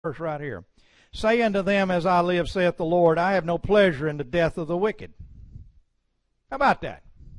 verse right here. Say unto them, as I live, saith the Lord, I have no pleasure in the death of the wicked. How about that?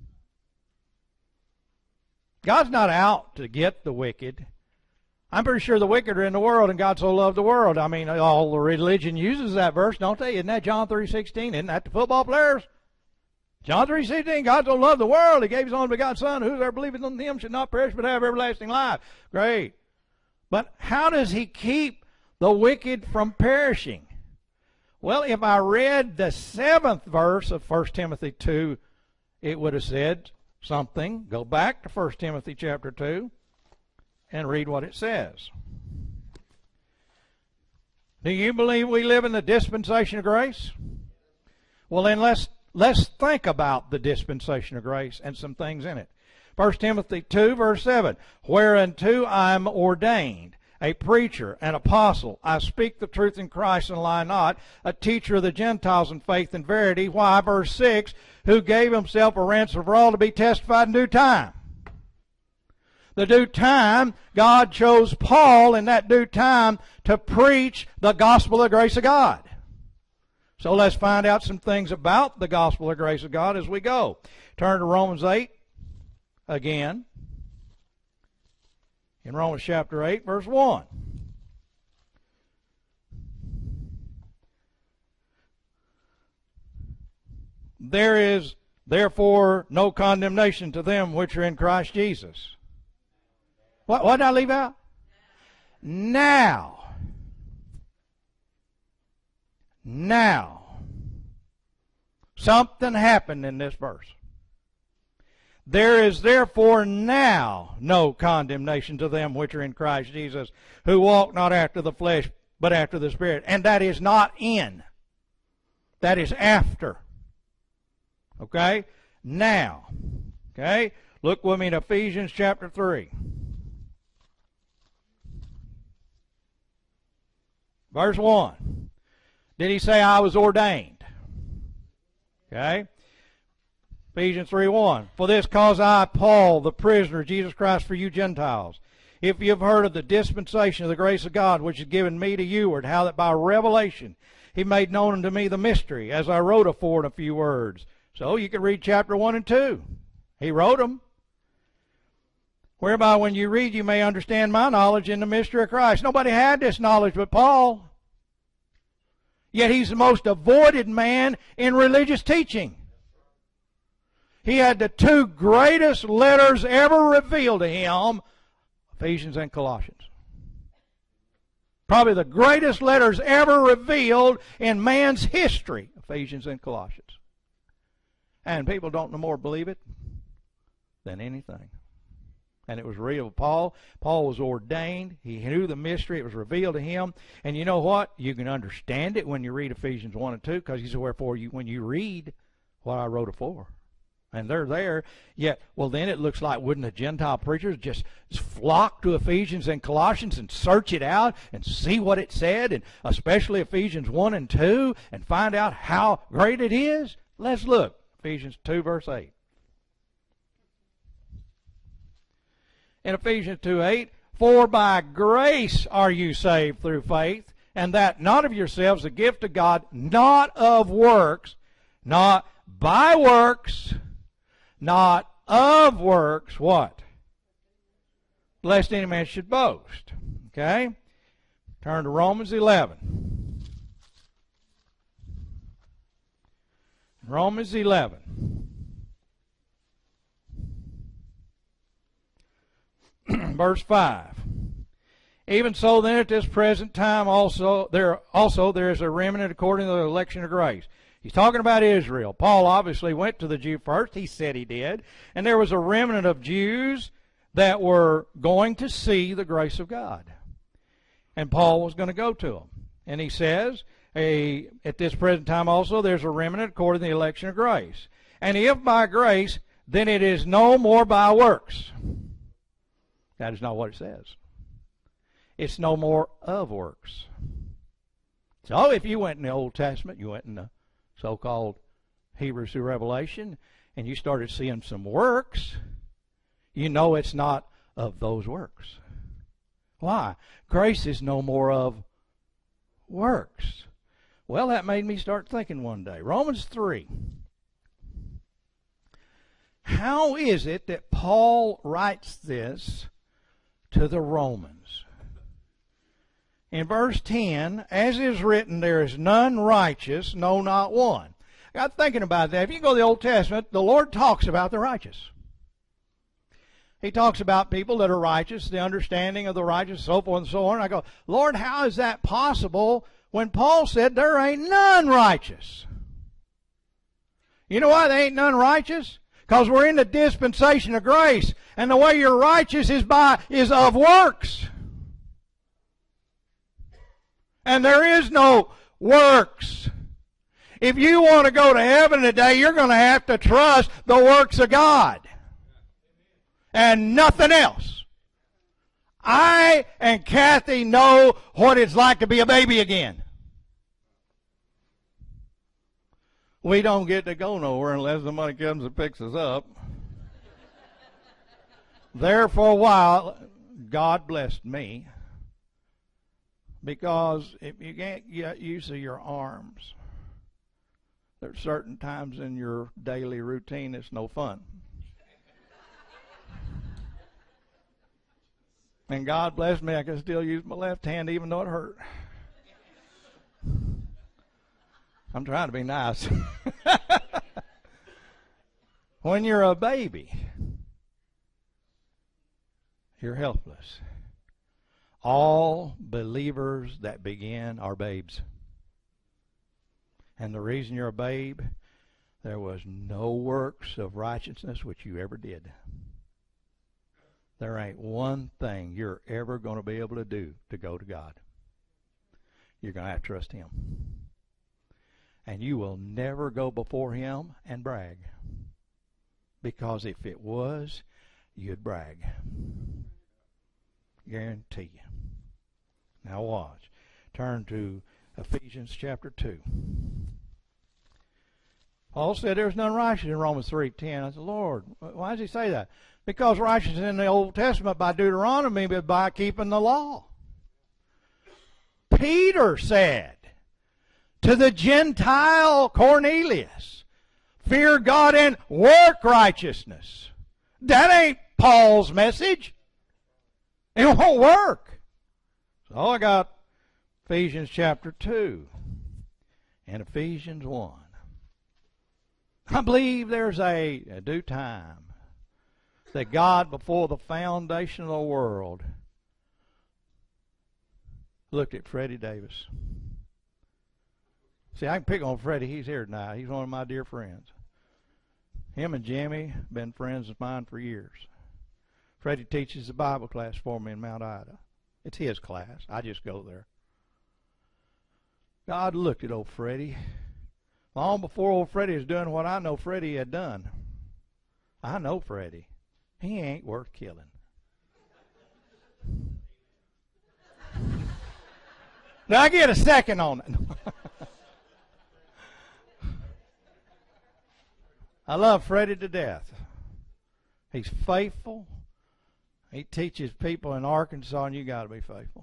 God's not out to get the wicked. I'm pretty sure the wicked are in the world, and God so loved the world. I mean, all the religion uses that verse, don't they? Isn't that John 3:16? Isn't that the football players? John 3:16, God so loved the world, He gave His only begotten Son, whosoever believeth in Him should not perish but have everlasting life. Great. But how does He keep the wicked from perishing? Well, if I read the 7th verse of 1 Timothy 2, it would have said something. Go back to 1 Timothy chapter 2 and read what it says. Do you believe we live in the dispensation of grace? Well, then let's think about the dispensation of grace and some things in it. 1 Timothy 2, verse 7, whereunto I am ordained, a preacher, an apostle. I speak the truth in Christ and lie not, a teacher of the Gentiles in faith and verity. Why? Verse 6, who gave himself a ransom for all to be testified in due time. The due time, God chose Paul in that due time to preach the gospel of the grace of God. So let's find out some things about the gospel of the grace of God as we go. Turn to Romans 8 again. In Romans chapter 8, verse 1. There is therefore no condemnation to them which are in Christ Jesus. What did I leave out? Now. Something happened in this verse. There is therefore now no condemnation to them which are in Christ Jesus, who walk not after the flesh, but after the Spirit. And that is not in. That is after. Okay? Now. Okay? Look with me in Ephesians chapter 3. Verse 1. Did he say I was ordained? Okay? Ephesians 3:1. For this cause I, Paul, the prisoner of Jesus Christ for you Gentiles, if you have heard of the dispensation of the grace of God, which is given me to youward, how that by revelation He made known unto me the mystery, as I wrote afore in a few words. So you can read chapter 1 and 2. He wrote them. Whereby when you read, you may understand my knowledge in the mystery of Christ. Nobody had this knowledge but Paul. Yet he's the most avoided man in religious teaching. He had the two greatest letters ever revealed to him, Ephesians and Colossians. Probably the greatest letters ever revealed in man's history, Ephesians and Colossians. And people don't no more believe it than anything. And it was real. Paul was ordained. He knew the mystery. It was revealed to him. And you know what? You can understand it when you read Ephesians 1 and 2, because he said, wherefore, when you read what I wrote afore. And they're there. Yet, well, then it looks like, wouldn't the Gentile preachers just flock to Ephesians and Colossians and search it out and see what it said, and especially Ephesians 1 and 2, and find out how great it is? Let's look. Ephesians 2, verse 8. In Ephesians 2:8, for by grace are you saved through faith, and that not of yourselves, a gift of God, not of works, not by works, not of works, what? Lest any man should boast. Okay? Turn to Romans 11. Romans 11. Verse 5. Even so then at this present time there is a remnant according to the election of grace. He's talking about Israel. Paul obviously went to the Jew first. He said he did. And there was a remnant of Jews that were going to see the grace of God. And Paul was going to go to them. And he says, at this present time also there's a remnant according to the election of grace. And if by grace, then it is no more by works. That is not what it says. It's no more of works. So if you went in the Old Testament, you went in the so-called Hebrews through Revelation, and you started seeing some works, you know it's not of those works. Why? Grace is no more of works. Well, that made me start thinking one day. Romans 3. How is it that Paul writes this to the Romans? In verse 10, as is written, there is none righteous, no, not one. I got thinking about that. If you go to the Old Testament, the Lord talks about the righteous. He talks about people that are righteous, the understanding of the righteous, so forth and so on. And I go, Lord, how is that possible when Paul said there ain't none righteous? You know why there ain't none righteous? Because we're in the dispensation of grace. And the way you're righteous is of works. And there is no works. If you want to go to heaven today, you're going to have to trust the works of God. And nothing else. I and Kathy know what it's like to be a baby again. We don't get to go nowhere unless somebody comes and picks us up. There for a while, God blessed me. Because if you can't get use of your arms, there's certain times in your daily routine it's no fun. And God bless me, I can still use my left hand even though it hurt. I'm trying to be nice. When you're a baby, you're helpless. All believers that begin are babes. And the reason you're a babe, there was no works of righteousness which you ever did. There ain't one thing you're ever going to be able to do to go to God. You're going to have to trust Him. And you will never go before Him and brag. Because if it was, you'd brag. Guarantee you. Now watch. Turn to Ephesians chapter 2. Paul said there's none righteous in Romans 3:10. I said, Lord, why does he say that? Because righteousness in the Old Testament by Deuteronomy, but by keeping the law. Peter said to the Gentile Cornelius, fear God and work righteousness. That ain't Paul's message. It won't work. So I got Ephesians chapter 2 and Ephesians 1. I believe there's a due time that God, before the foundation of the world, looked at Freddie Davis. See, I can pick on Freddie. He's here tonight. He's one of my dear friends. Him and Jimmy have been friends of mine for years. Freddie teaches the Bible class for me in Mount Ida. It's his class. I just go there. God looked at old Freddie. Long before old Freddie was doing what I know Freddie had done. I know Freddie. He ain't worth killing. Now I get a second on it. I love Freddie to death. He's faithful. He teaches people in Arkansas, and you got to be faithful.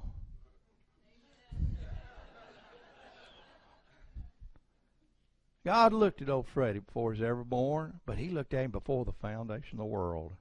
God looked at old Freddie before he was ever born, but he looked at him before the foundation of the world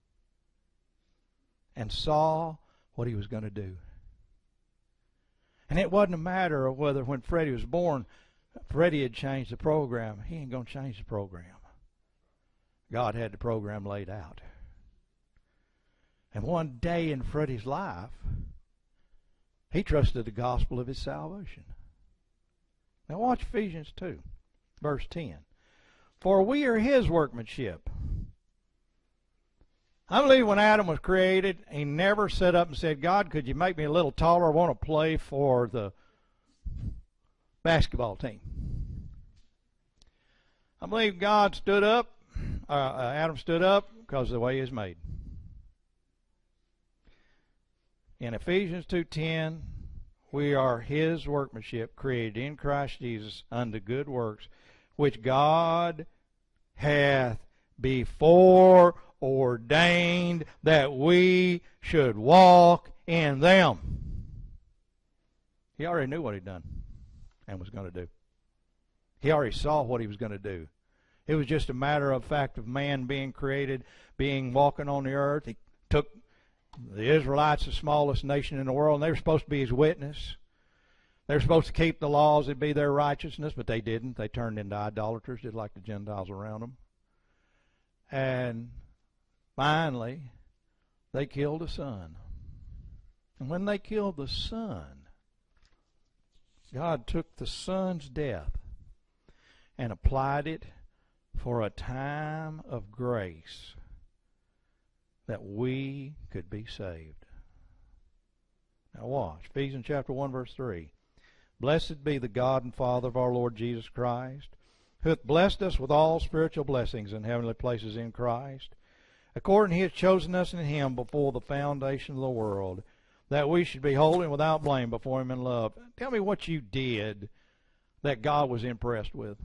and saw what he was going to do. And it wasn't a matter of whether when Freddie was born, Freddie had changed the program. He ain't going to change the program. God had the program laid out. And one day in Freddie's life, he trusted the gospel of his salvation. Now watch Ephesians 2, verse 10. For we are his workmanship. I believe when Adam was created, he never sat up and said, God, could you make me a little taller? I want to play for the basketball team. I believe God stood up, Adam stood up because of the way he was made. In Ephesians 2:10, we are his workmanship, created in Christ Jesus unto good works, which God hath before ordained that we should walk in them. He already knew what he'd done and was going to do. He already saw what he was going to do. It was just a matter of fact of man being created, walking on the earth. He took the Israelites, the smallest nation in the world, and they were supposed to be his witness. They were supposed to keep the laws. It'd be their righteousness, but they didn't. They turned into idolaters, just like the Gentiles around them. And finally, they killed a son. And when they killed the son, God took the son's death and applied it for a time of grace that we could be saved. Now watch. Ephesians chapter 1, verse 3. Blessed be the God and Father of our Lord Jesus Christ, who hath blessed us with all spiritual blessings in heavenly places in Christ, according he hath chosen us in him before the foundation of the world, that we should be holy and without blame before him in love. Tell me what you did that God was impressed with.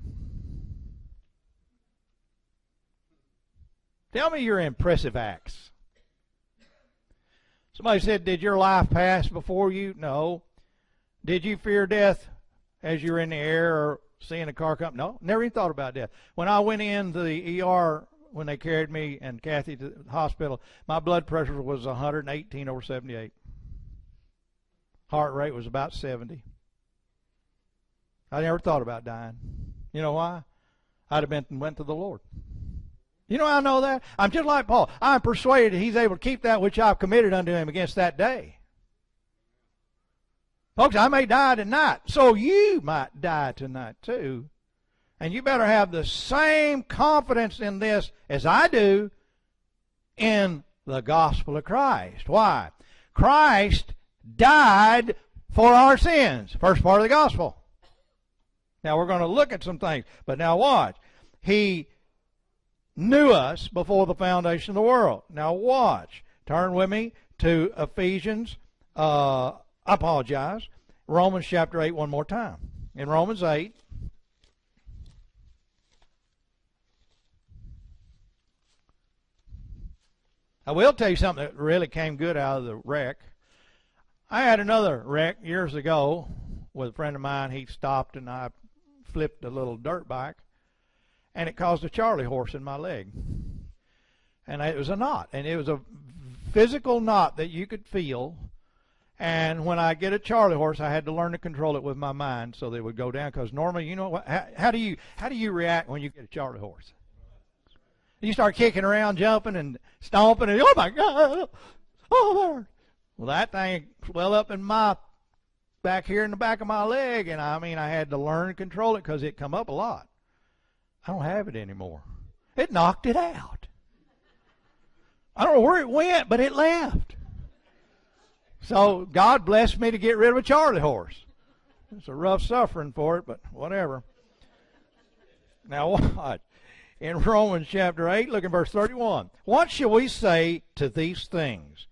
Tell me your impressive acts. Somebody said, did your life pass before you? No. Did you fear death as you were in the air or seeing a car come? No, never even thought about death. When I went into the ER, when they carried me and Kathy to the hospital, my blood pressure was 118 over 78. Heart rate was about 70. I never thought about dying. You know why? I'd have went to the Lord. You know how I know that? I'm just like Paul. I'm persuaded he's able to keep that which I've committed unto him against that day. Folks, I may die tonight, so you might die tonight too. And you better have the same confidence in this as I do in the gospel of Christ. Why? Christ died for our sins. First part of the gospel. Now we're going to look at some things. But now watch. He knew us before the foundation of the world. Now watch. Turn with me to Ephesians, Romans chapter 8 one more time. In Romans 8, I will tell you something that really came good out of the wreck. I had another wreck years ago with a friend of mine. He stopped and I flipped a little dirt bike, and it caused a Charlie horse in my leg. And it was a knot, and it was a physical knot that you could feel. And when I get a Charlie horse, I had to learn to control it with my mind so they would go down. Because normally, you know what? How do you react when you get a Charlie horse? You start kicking around, jumping and stomping, and oh my God, oh there. Well, that thing swelled up in my back here in the back of my leg, and I had to learn to control it because it come up a lot. I don't have it anymore. It knocked it out. I don't know where it went, but it left. So God blessed me to get rid of a Charlie horse. It's a rough suffering for it, but whatever. Now watch. In Romans chapter 8, look at verse 31. What shall we say to these things?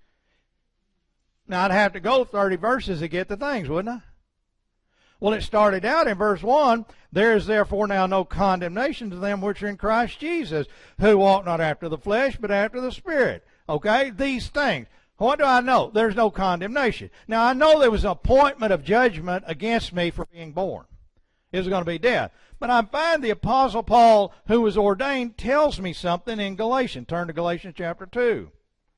Now I'd have to go 30 verses to get the things, wouldn't I? Well, it started out in verse 1, there is therefore now no condemnation to them which are in Christ Jesus, who walk not after the flesh, but after the Spirit. Okay? These things. What do I know? There's no condemnation. Now, I know there was an appointment of judgment against me for being born. It was going to be death. But I find the Apostle Paul, who was ordained, tells me something in Galatians. Turn to Galatians chapter 2.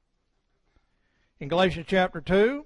In Galatians chapter 2,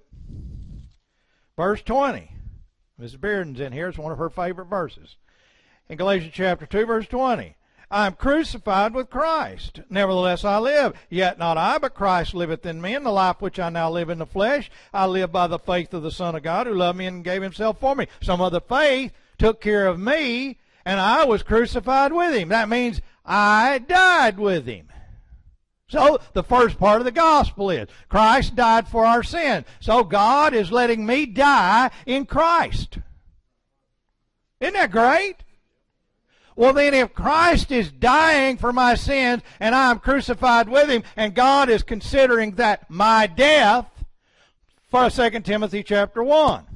verse 20. Mrs. Bearden's in here. It's one of her favorite verses. In Galatians chapter 2, verse 20. I am crucified with Christ. Nevertheless I live. Yet not I, but Christ liveth in me. And the life which I now live in the flesh, I live by the faith of the Son of God, who loved me and gave himself for me. Some other faith took care of me, and I was crucified with him. That means I died with him. So the first part of the gospel is Christ died for our sins. So God is letting me die in Christ. Isn't that great? Well, then if Christ is dying for my sins and I'm crucified with him, and God is considering that my death, for 2 Timothy chapter 1.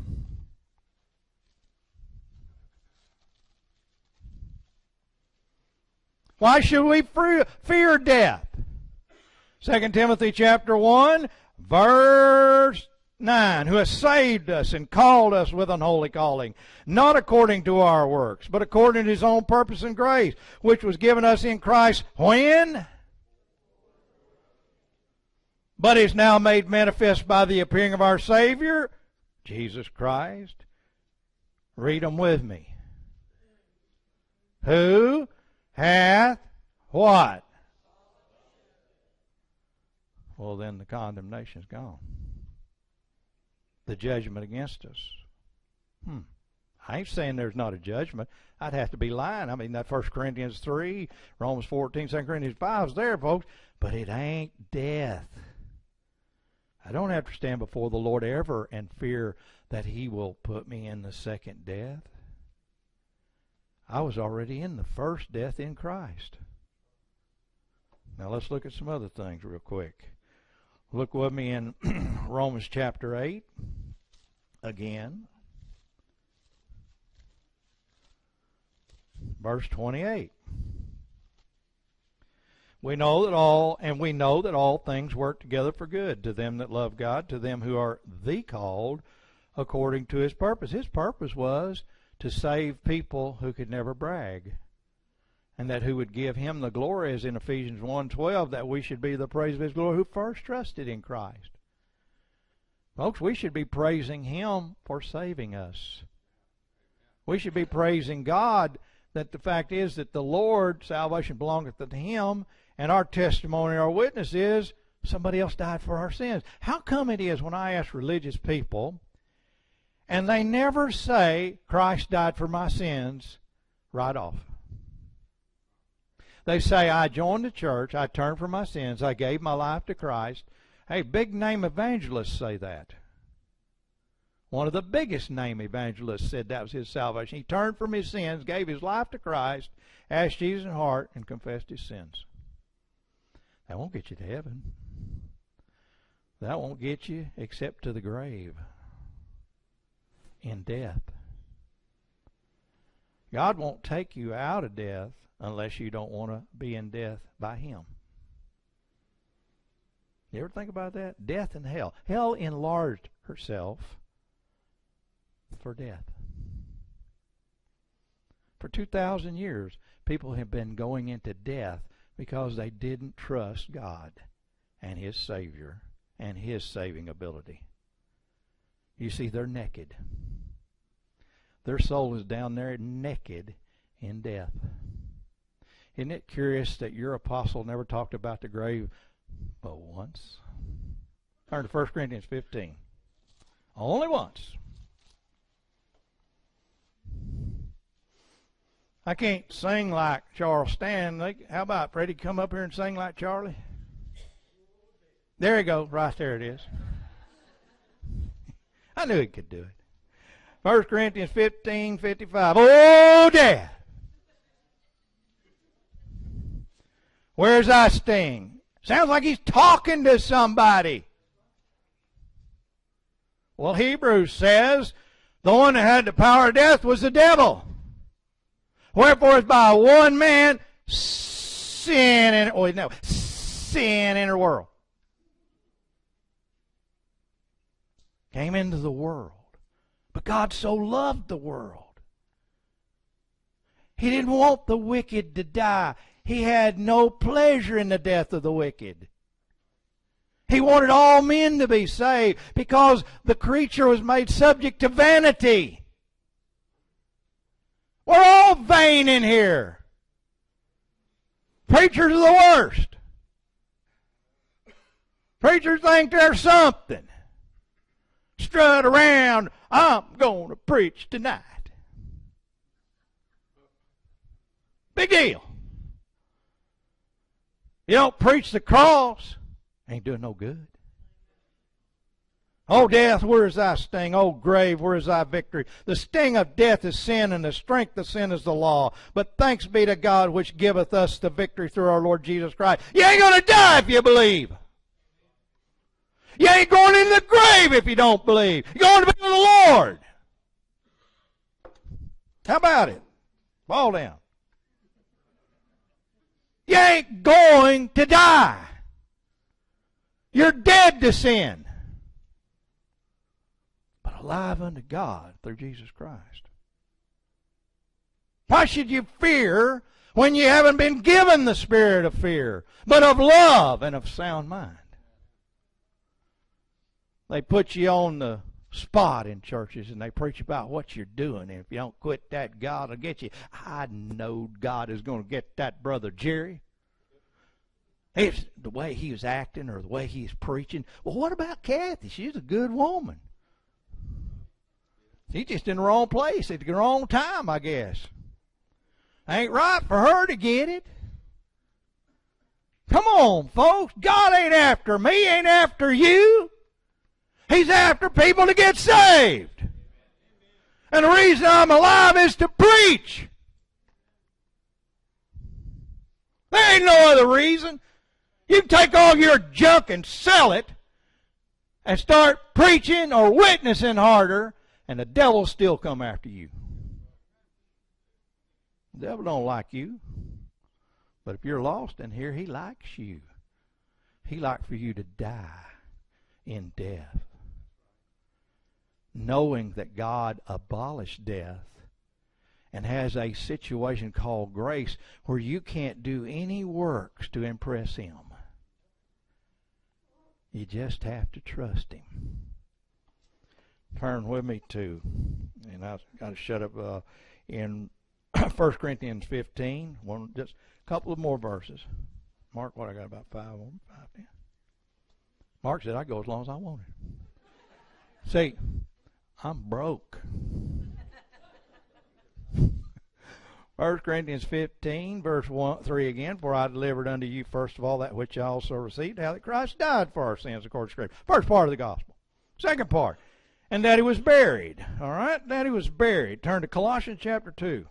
Why should we fear death? 2 Timothy chapter 1, verse 9, who has saved us and called us with an holy calling, not according to our works, but according to his own purpose and grace, which was given us in Christ when? But is now made manifest by the appearing of our Savior, Jesus Christ. Read them with me. Who hath what? Well, then the condemnation's gone. The judgment against us. I ain't saying there's not a judgment. I'd have to be lying. I mean, that 1 Corinthians 3, Romans 14, 2 Corinthians 5 is there, folks. But it ain't death. I don't have to stand before the Lord ever and fear that he will put me in the second death. I was already in the first death in Christ. Now let's look at some other things real quick. Look with me in Romans chapter 8 again. Verse 28. We know that all things work together for good to them that love God, to them who are the called according to his purpose. His purpose was to save people who could never brag, and that who would give him the glory, as in Ephesians 1:12, that we should be the praise of his glory who first trusted in Christ. Folks, we should be praising him for saving us. We should be praising God that the fact is that the Lord, salvation belongeth to him, and our testimony, our witness is somebody else died for our sins. How come it is when I ask religious people, and they never say, Christ died for my sins right off? They say, I joined the church, I turned from my sins, I gave my life to Christ. Hey, big name evangelists say that. One of the biggest name evangelists said that was his salvation. He turned from his sins, gave his life to Christ, asked Jesus in heart, and confessed his sins. That won't get you to heaven. That won't get you except to the grave in death. God won't take you out of death unless you don't want to be in death by him. You ever think about that? Death and hell. Hell enlarged herself for death. For 2,000 years, people have been going into death because they didn't trust God and his Savior and his saving ability. You see, they're naked. Their soul is down there naked in death. Isn't it curious that your apostle never talked about the grave but once? Turn to 1 Corinthians 15. Only once. I can't sing like Charles Stanley. How about Freddie come up here and sing like Charlie? There you go. Right there it is. I knew he could do it. 1 Corinthians 15:55. Oh, death! Where's thy sting? Sounds like he's talking to somebody. Well, Hebrews says the one that had the power of death was the devil. Wherefore is by one man sin entered the world. Came into the world. But God so loved the world. He didn't want the wicked to die. He had no pleasure in the death of the wicked. He wanted all men to be saved because the creature was made subject to vanity. We're all vain in here. Preachers are the worst. Preachers think they're something. Strut around, I'm going to preach tonight. Big deal. You don't preach the cross, ain't doing no good. Oh, death, where is thy sting? Oh, grave, where is thy victory? The sting of death is sin, and the strength of sin is the law. But thanks be to God which giveth us the victory through our Lord Jesus Christ. You ain't going to die if you believe. You ain't going in the grave if you don't believe. You're going to be with the Lord. How about it? Fall down. You ain't going to die. You're dead to sin. alive unto God through Jesus Christ. Why should you fear when you haven't been given the spirit of fear, but of love and of sound mind? They put you on the spot in churches and they preach about what you're doing. And if you don't quit that, God will get you. I know God is going to get that brother Jerry. It's the way he was acting or the way he's preaching. Well, what about Kathy? She's a good woman. She's just in the wrong place at the wrong time, I guess. Ain't right for her to get it. Come on, folks. God ain't after me, ain't after you. He's after people to get saved. And the reason I'm alive is to preach. There ain't no other reason. You can take all your junk and sell it and start preaching or witnessing harder, and the devil will still come after you. The devil don't like you. But if you're lost in here, he likes you. He likes for you to die in death, knowing that God abolished death and has a situation called grace where you can't do any works to impress him. You just have to trust him. Turn with me to, and I've got to shut up, in 1 Corinthians 15, just a couple of more verses. Mark, what I got, about 5 on 5 10. Mark said I go as long as I wanted. See, I'm broke. 1 Corinthians 15, verse 3 again. For I delivered unto you first of all that which I also received, how that Christ died for our sins according to Scripture. First part of the gospel. Second part, and that he was buried. All right, that he was buried. Turn to Colossians chapter 2.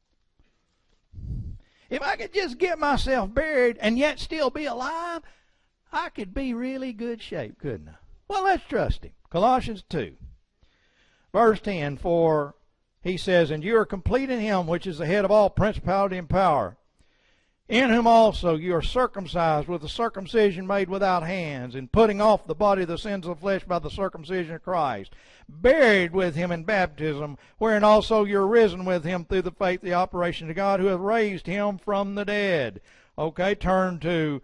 If I could just get myself buried and yet still be alive, I could be really good shape, couldn't I? Well, let's trust him. Colossians 2, verse 10, for he says, and you are complete in him, which is the head of all principality and power, in whom also you are circumcised with the circumcision made without hands, in putting off the body of the sins of the flesh by the circumcision of Christ, buried with him in baptism, wherein also you are risen with him through the faith, the operation of God, who hath raised him from the dead. Okay, turn to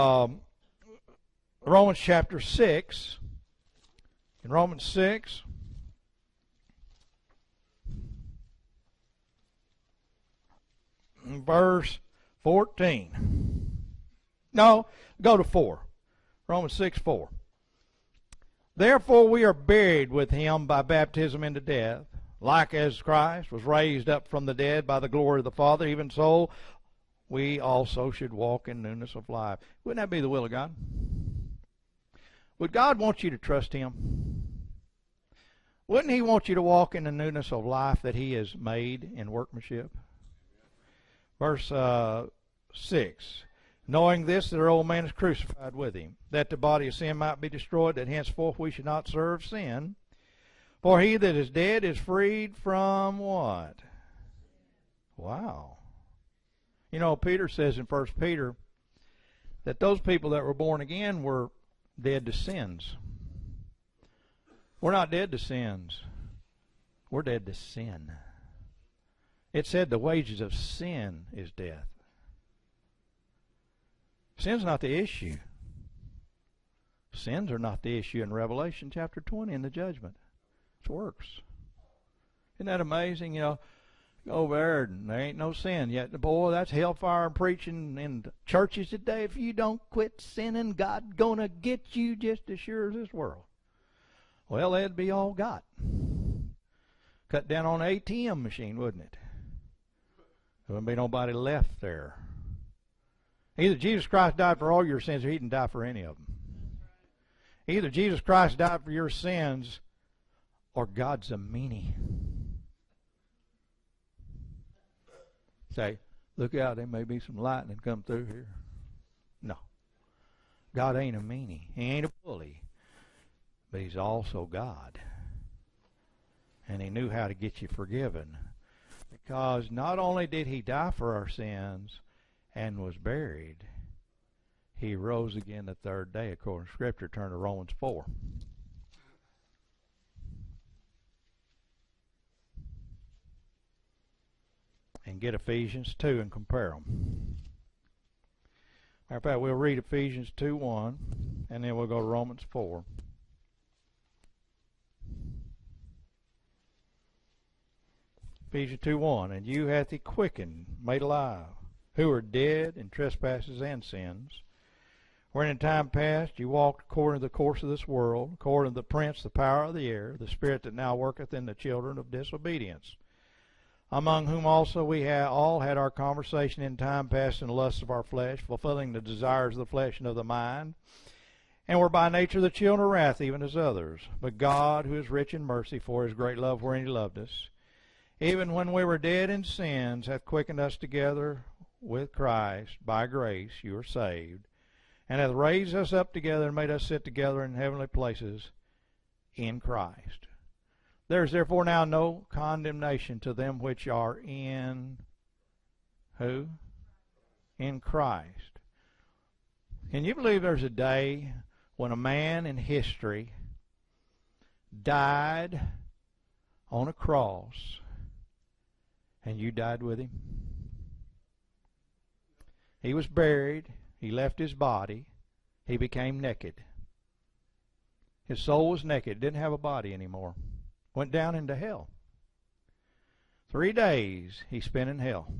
Romans chapter 6. In Romans 6, verse 14. No, go to 4. Romans 6, 4. Therefore we are buried with him by baptism into death, like as Christ was raised up from the dead by the glory of the Father, even so we also should walk in newness of life. Wouldn't that be the will of God? Would God want you to trust him? Wouldn't he want you to walk in the newness of life that he has made in workmanship? Verse 6, knowing this, that our old man is crucified with him, that the body of sin might be destroyed, that henceforth we should not serve sin. For he that is dead is freed from what? Wow. You know, Peter says in 1 Peter that those people that were born again were dead to sins. We're not dead to sins. We're dead to sin. It said the wages of sin is death. Sin's not the issue. Sins are not the issue in Revelation chapter 20 in the judgment. It's works. Isn't that amazing? You know, go over there and there ain't no sin yet. Boy, that's hellfire preaching in churches today. If you don't quit sinning, God's gonna get you just as sure as this world. Well, that'd be all got. Cut down on an ATM machine, wouldn't it? There wouldn't be nobody left there. Either Jesus Christ died for all your sins or he didn't die for any of them. Either Jesus Christ died for your sins or God's a meanie. Say, look out, there may be some lightning come through here. No. God ain't a meanie. He ain't a bully. But he's also God. And he knew how to get you forgiven. Because not only did he die for our sins and was buried, he rose again the third day, according to Scripture. Turn to Romans 4. and get Ephesians 2 and compare them. Matter of fact, we'll read Ephesians 2:1, and then we'll go to Romans 4. Ephesians 2:1, and you hath he quickened, made alive, who are dead in trespasses and sins, wherein in time past you walked according to the course of this world, according to the prince, the power of the air, the spirit that now worketh in the children of disobedience, among whom also we all had our conversation in time past in the lusts of our flesh, fulfilling the desires of the flesh and of the mind, and were by nature the children of wrath, even as others. But God, who is rich in mercy, for his great love wherein he loved us, even when we were dead in sins, hath quickened us together with Christ. By grace you are saved, and hath raised us up together and made us sit together in heavenly places in Christ. There is therefore now no condemnation to them which are in who? In Christ. Can you believe there's a day when a man in history died on a cross and you died with him? He was buried. He left his body. He became naked. His soul was naked. Didn't have a body anymore. Went down into hell. 3 days he spent in hell.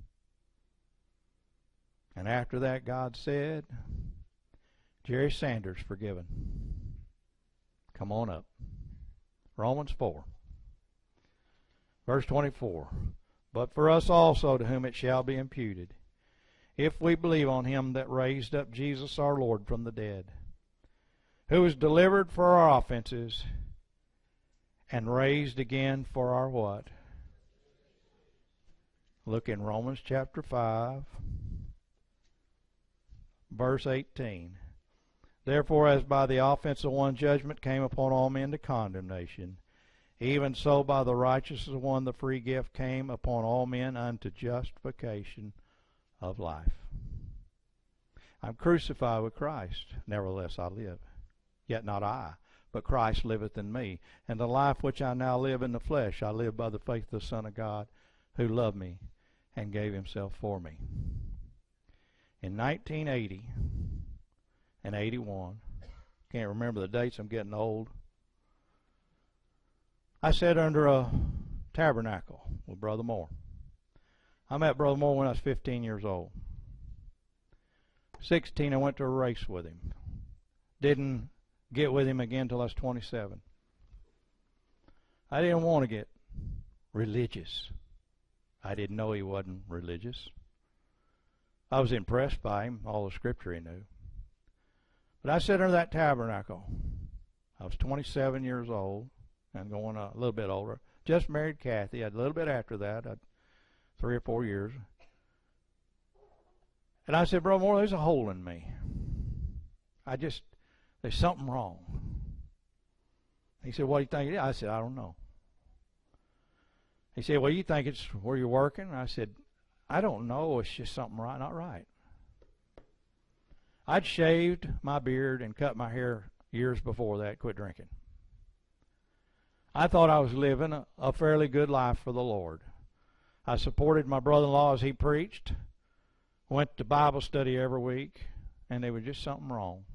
And after that, God said, Jerry Sanders forgiven. Come on up. Romans 4. Verse 24. But for us also, to whom it shall be imputed, if we believe on him that raised up Jesus our Lord from the dead, who was delivered for our offenses, and raised again for our what? Look in Romans chapter 5, verse 18. Therefore, as by the offense of one judgment came upon all men to condemnation, even so by the righteousness of one the free gift came upon all men unto justification of life. I'm crucified with Christ, nevertheless I live. Yet not I, but Christ liveth in me. And the life which I now live in the flesh, I live by the faith of the Son of God, who loved me and gave himself for me. In 1980 and 81, can't remember the dates, I'm getting old, I sat under a tabernacle with Brother Moore. I met Brother Moore when I was 15 years old. 16, I went to a race with him. Didn't get with him again until I was 27. I didn't want to get religious. I didn't know he wasn't religious. I was impressed by him, all the scripture he knew. But I sat under that tabernacle. I was 27 years old and going a little bit older. Just married Kathy. A little bit after that, 3 or 4 years. And I said, Brother Moore, there's a hole in me. There's something wrong. He said, what do you think it is? I said, I don't know. He said, well, you think it's where you're working? I said, I don't know. It's just something not right. I'd shaved my beard and cut my hair years before that, quit drinking. I thought I was living a fairly good life for the Lord. I supported my brother-in-law as he preached, went to Bible study every week, and there was just something wrong.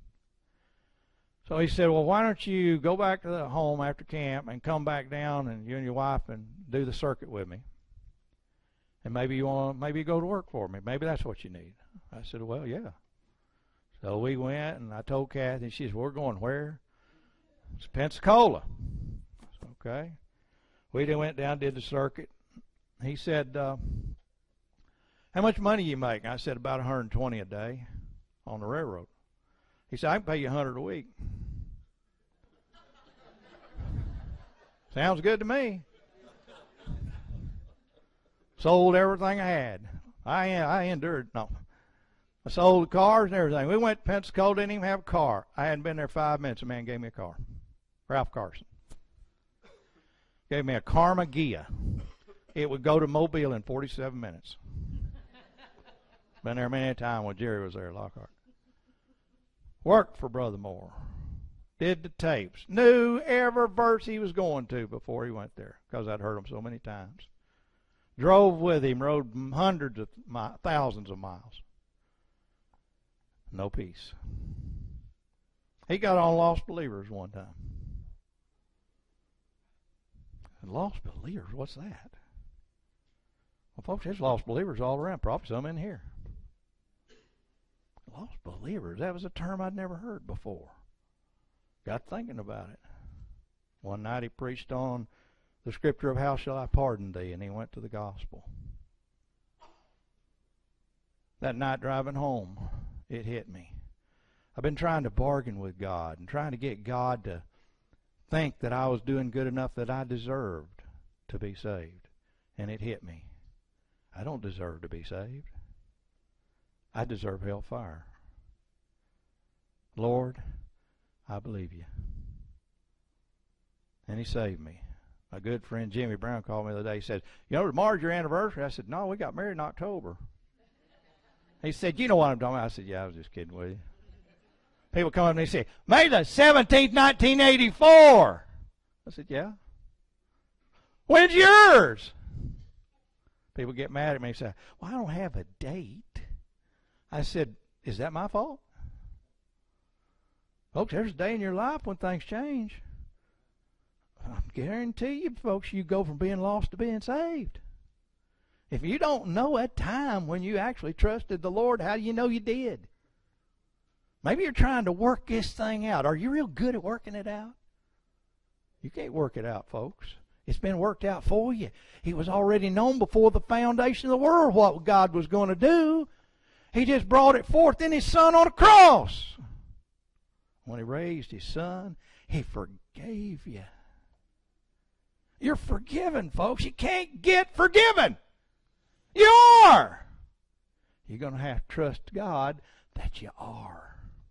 So he said, well, why don't you go back to the home after camp and come back down and you and your wife and do the circuit with me. And maybe you go to work for me. Maybe that's what you need. I said, well, yeah. So we went and I told Kathy, she said, we're going where? It's Pensacola. Okay. We then went down, did the circuit. He said, how much money you make? I said, about $120 a day on the railroad. He said, I can pay you $100 a week. Sounds good to me. Sold everything I had. I endured. No. I sold the cars and everything. We went to Pensacola, didn't even have a car. I hadn't been there 5 minutes. A man gave me a car. Ralph Carson. Gave me a Karma Gia. It would go to Mobile in 47 minutes. Been there many a time when Jerry was there, Lockhart. Worked for Brother Moore. Did the tapes. Knew every verse he was going to before he went there because I'd heard them so many times. Drove with him, rode hundreds of thousands of miles. No peace. He got on Lost Believers one time. Lost Believers? What's that? Well, folks, there's lost believers all around. Probably some in here. Lost believers. That was a term I'd never heard before. Got thinking about it. One night he preached on the scripture of how shall I pardon thee, and he went to the gospel. That night driving home, it hit me. I've been trying to bargain with God and trying to get God to think that I was doing good enough that I deserved to be saved. And it hit me. I don't deserve to be saved. I deserve hellfire. Lord, I believe you. And he saved me. My good friend Jimmy Brown called me the other day. He said, you know, tomorrow's your anniversary. I said, no, we got married in October. He said, you know what I'm talking about? I said, yeah, I was just kidding with you. People come up and they say, May the 17th, 1984. I said, yeah. When's yours? People get mad at me and say, well, I don't have a date. I said, is that my fault? Folks, there's a day in your life when things change. I guarantee you, folks, you go from being lost to being saved. If you don't know a time when you actually trusted the Lord, how do you know you did? Maybe you're trying to work this thing out. Are you real good at working it out? You can't work it out, folks. It's been worked out for you. He was already known before the foundation of the world what God was going to do. He just brought it forth in His Son on a cross. When He raised His Son, He forgave you. You're forgiven, folks. You can't get forgiven. You are. You're going to have to trust God that you are.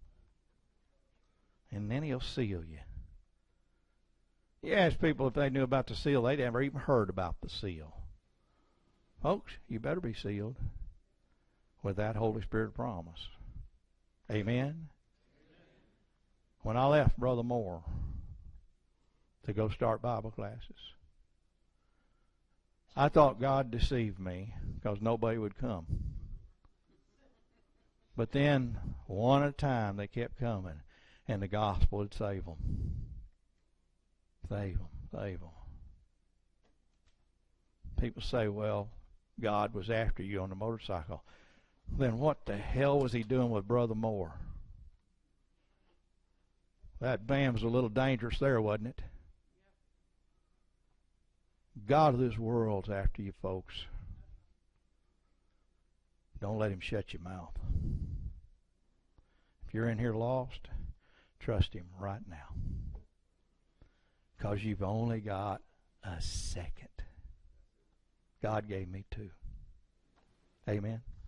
And then He'll seal you. You ask people if they knew about the seal. They'd never even heard about the seal. Folks, you better be sealed with that Holy Spirit promise. Amen? When I left Brother Moore to go start Bible classes, I thought God deceived me because nobody would come. But then, one at a time, they kept coming, and the gospel would save them. Save them, save them. People say, well, God was after you on the motorcycle. Then what the hell was He doing with Brother Moore? That van was a little dangerous there, wasn't it? God of this world's after you, folks. Don't let Him shut your mouth. If you're in here lost, trust Him right now. Because you've only got a second. God gave me 2. Amen.